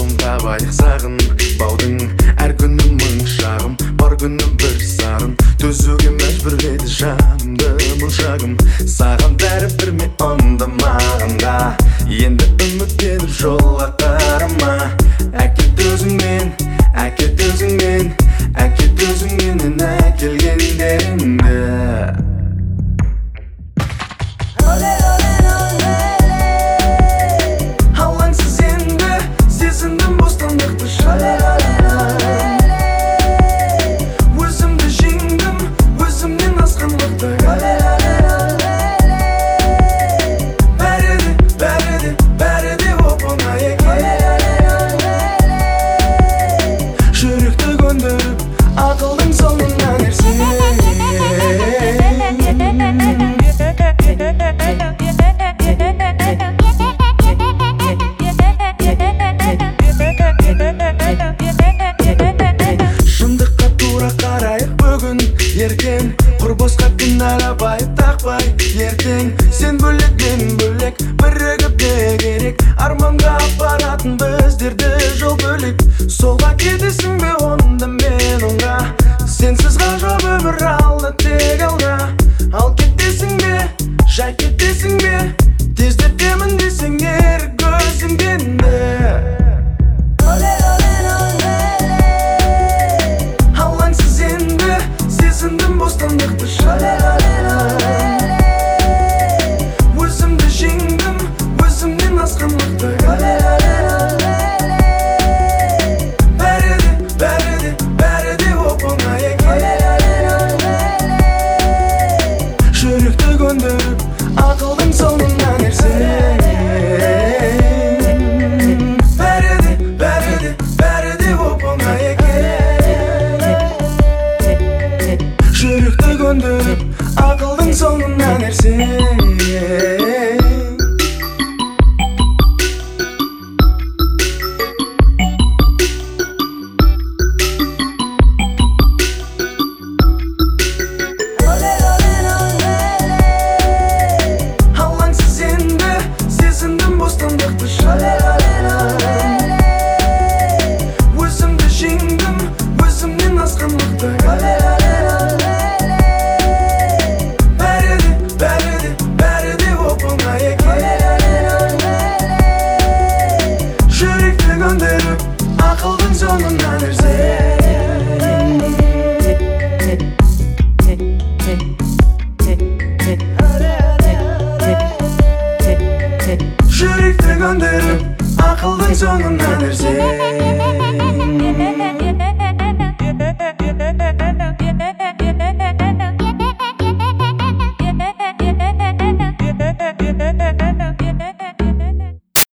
табайық сағын. Баудың әр күні мың шағым, бар күні бір сарын. Төзуге мәжбүрледі жанымды мұншағым. Саған бәрібір ме ондамаған да, енді үміттеніп жолға қарама. Әкет өзіңмен, әкет өзіңмен, әкет өзіңменен әкелгендеріңді. Алаңсыз енді сезіндім бостандықты өзімді жеңдім, өзімнен асқанлықты. Бәрі де оп-оңай екен. Жүректі көндіріп, ақылдың соңынан ерсең. Шындыққа тура қарайық бүгін ертең, құр босқа кінәлабай тақпай ертең. Сен бөлек, мен бөлек, бірігіп не керек? Арманға апаратын біздерді жол бөлек. Солға кетесің бе онда мен оңға? Сенсіз ғажап өмір алда тек алда. Ал кетесің бе, жай кетесің бе? Тездетемін десең